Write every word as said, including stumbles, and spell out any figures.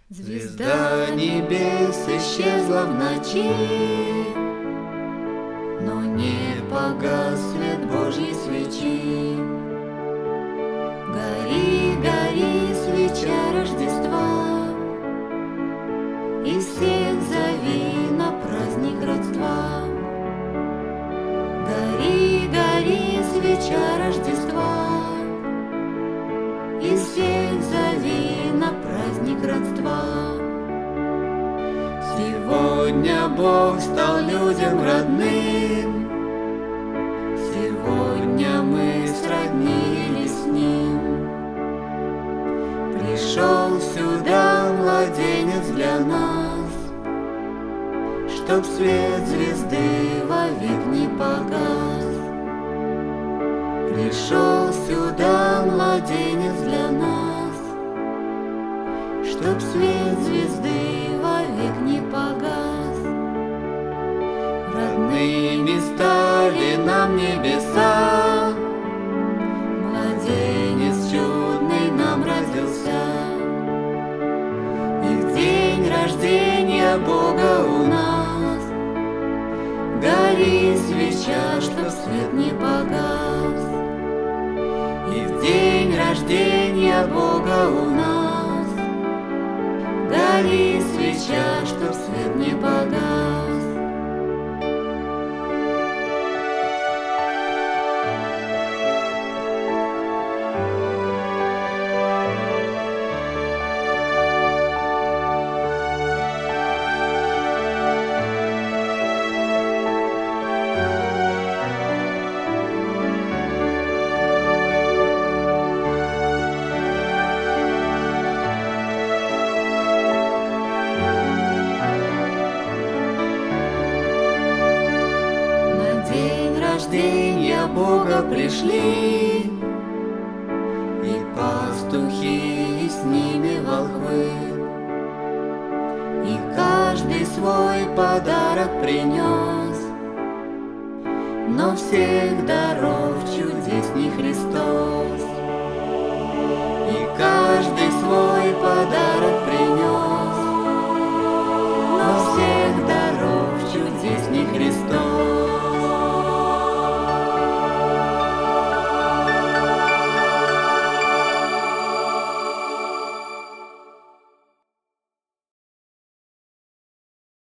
Звезда небес исчезла в ночи, но не погас свет Божьей свечи. Гори, гори, свеча Рождества, и всех зови на праздник родства. Гори, гори, свеча Рождества, и всех зови на праздник родства. Сегодня Бог стал людям родным, сегодня мы сроднились с Ним. Пришел сюда младенец для нас, чтоб свет звезды вовек не погас. Пришел сюда младенец для нас, чтоб свет звезды вовек не погас. Родными стали нам небеса, младенец чудный нам родился. И в день рождения Бога у нас гори свеча, чтоб свет не погас. И в день рождения Бога у нас гори свеча, чтоб свет не погас. Рождения Бога пришли, и пастухи, и с ними волхвы, и каждый свой подарок принес, но всех дорог